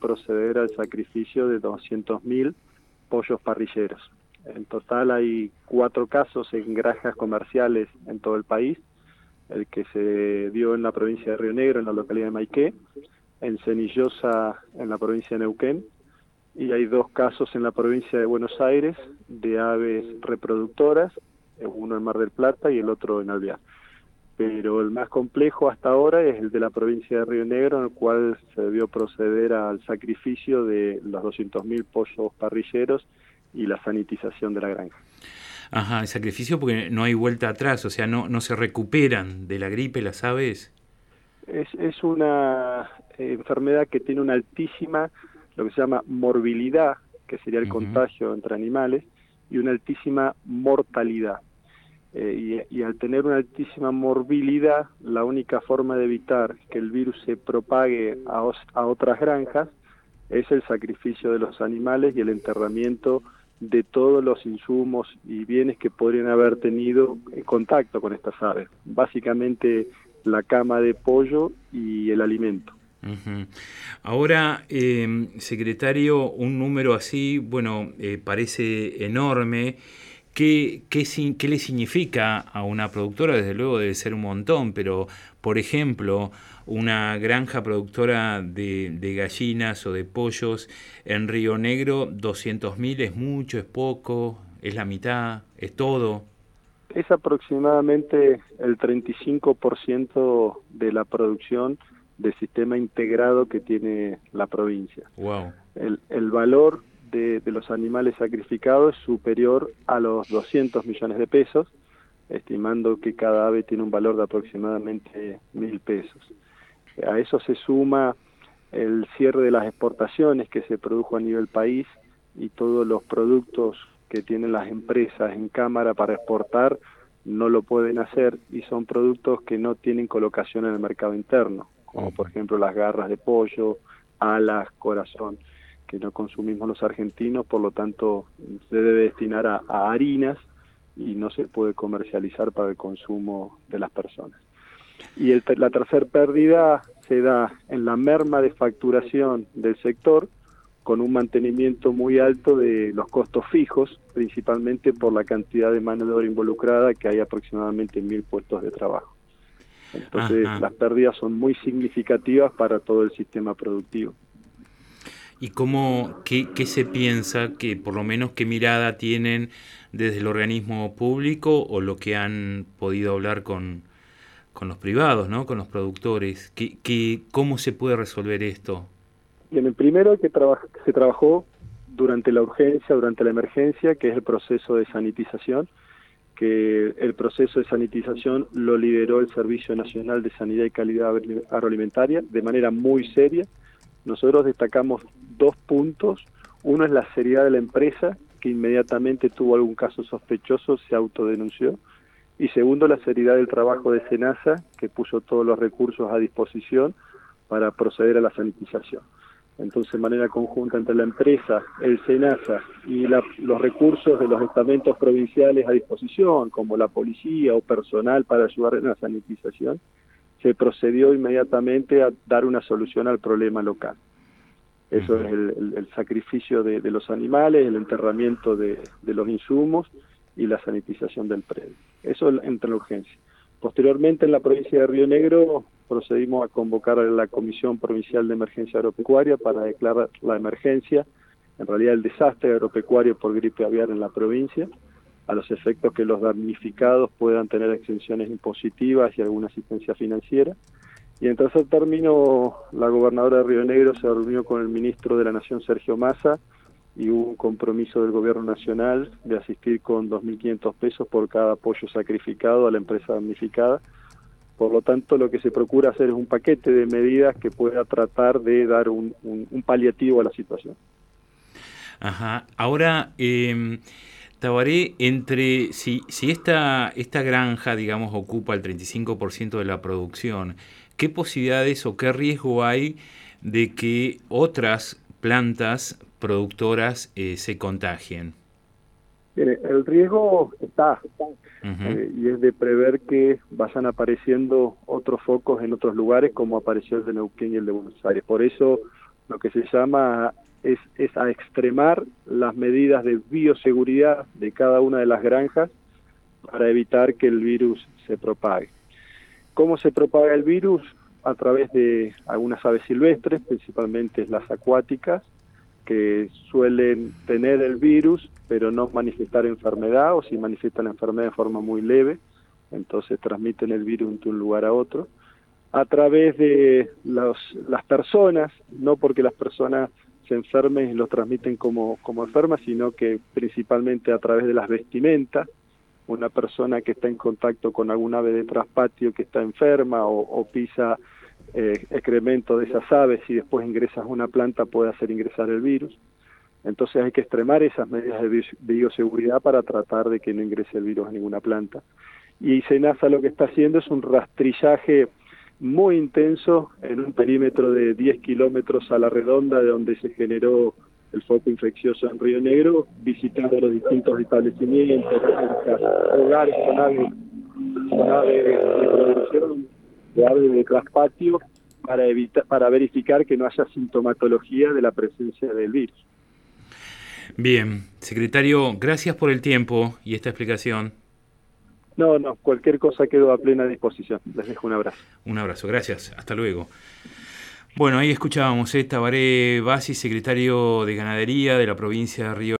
proceder al sacrificio de 200.000 pollos parrilleros. En total hay 4 casos en granjas comerciales en todo el país. El que se dio en la provincia de Río Negro, en la localidad de Maiqué, en Cenillosa, en la provincia de Neuquén, y hay 2 casos en la provincia de Buenos Aires de aves reproductoras, uno en Mar del Plata y el otro en Alvear. Pero el más complejo hasta ahora es el de la provincia de Río Negro, en el cual se debió proceder al sacrificio de los 200.000 pollos parrilleros y la sanitización de la granja. Ajá, el sacrificio porque no hay vuelta atrás, o sea, no se recuperan de la gripe las aves. Es una enfermedad que tiene una altísima, lo que se llama morbilidad, que sería el contagio entre animales, y una altísima mortalidad. Y al tener una altísima morbilidad, la única forma de evitar que el virus se propague a otras granjas es el sacrificio de los animales y el enterramiento de todos los insumos y bienes que podrían haber tenido contacto con estas aves. Básicamente la cama de pollo y el alimento. Uh-huh. Ahora, secretario, un número así, bueno, parece enorme. ¿Qué le significa a una productora? Desde luego debe ser un montón, pero, por ejemplo, una granja productora de gallinas o de pollos en Río Negro, 200.000 ¿es mucho, es poco, es la mitad, es todo? Es aproximadamente el 35% de la producción del sistema integrado que tiene la provincia. Wow. El valor de los animales sacrificados es superior a los 200 millones de pesos, estimando que cada ave tiene un valor de aproximadamente 1.000 pesos. A eso se suma el cierre de las exportaciones que se produjo a nivel país y todos los productos que tienen las empresas en cámara para exportar no lo pueden hacer y son productos que no tienen colocación en el mercado interno, como por ejemplo las garras de pollo, alas, corazón, que no consumimos los argentinos, por lo tanto se debe destinar a harinas y no se puede comercializar para el consumo de las personas. Y la tercera pérdida se da en la merma de facturación del sector, con un mantenimiento muy alto de los costos fijos, principalmente por la cantidad de mano de obra involucrada, que hay aproximadamente 1.000 puestos de trabajo. Entonces, las pérdidas son muy significativas para todo el sistema productivo. ¿Y qué se piensa, que por lo menos qué mirada tienen desde el organismo público o lo que han podido hablar con los privados, ¿no? Con los productores? ¿Cómo se puede resolver esto? Bien, el primero que se trabajó durante la urgencia, durante la emergencia, que es el proceso de sanitización, que el proceso de sanitización lo lideró el Servicio Nacional de Sanidad y Calidad Agroalimentaria de manera muy seria. Nosotros destacamos 2 puntos. Uno es la seriedad de la empresa, que inmediatamente tuvo algún caso sospechoso, se autodenunció. Y segundo, la seriedad del trabajo de SENASA, que puso todos los recursos a disposición para proceder a la sanitización. Entonces, de manera conjunta entre la empresa, el SENASA y los recursos de los estamentos provinciales a disposición, como la policía o personal para ayudar en la sanitización, se procedió inmediatamente a dar una solución al problema local. Eso es el sacrificio de los animales, el enterramiento de los insumos y la sanitización del predio. Eso entre la urgencia. Posteriormente, en la provincia de Río Negro, procedimos a convocar a la Comisión Provincial de Emergencia Agropecuaria para declarar la emergencia, en realidad el desastre agropecuario por gripe aviar en la provincia, a los efectos que los damnificados puedan tener exenciones impositivas y alguna asistencia financiera. Y en tercer término, la gobernadora de Río Negro se reunió con el ministro de la Nación, Sergio Massa, y hubo un compromiso del gobierno nacional de asistir con 2.500 pesos por cada pollo sacrificado a la empresa damnificada. Por lo tanto, lo que se procura hacer es un paquete de medidas que pueda tratar de dar un paliativo a la situación. Ajá. Ahora, Tabaré, si esta granja, digamos, ocupa el 35% de la producción, ¿qué posibilidades o qué riesgo hay de que otras plantas productoras se contagien? Mire, el riesgo está, y es de prever que vayan apareciendo otros focos en otros lugares, como apareció el de Neuquén y el de Buenos Aires. Por eso lo que se llama es a extremar las medidas de bioseguridad de cada una de las granjas para evitar que el virus se propague. ¿Cómo se propaga el virus? A través de algunas aves silvestres, principalmente las acuáticas, que suelen tener el virus, pero no manifestar enfermedad, o si manifiestan la enfermedad de forma muy leve, entonces transmiten el virus de un lugar a otro. A través de las personas, no porque las personas se enfermen y los transmiten como enfermas, sino que principalmente a través de las vestimentas. Una persona que está en contacto con algún ave de traspatio que está enferma o pisa excremento de esas aves y después ingresas a una planta puede hacer ingresar el virus. Entonces hay que extremar esas medidas de bioseguridad para tratar de que no ingrese el virus a ninguna planta. Y SENASA lo que está haciendo es un rastrillaje muy intenso en un perímetro de 10 kilómetros a la redonda de donde se generó el foco infeccioso en Río Negro, visitando los distintos establecimientos, hogares con aves de producción, de aves de traspatio, para verificar que no haya sintomatología de la presencia del virus. Bien, secretario, gracias por el tiempo y esta explicación. No, cualquier cosa quedo a plena disposición. Les dejo un abrazo. Un abrazo, gracias. Hasta luego. Bueno, ahí escuchábamos Tabaré Bassi, secretario de Ganadería de la provincia de Río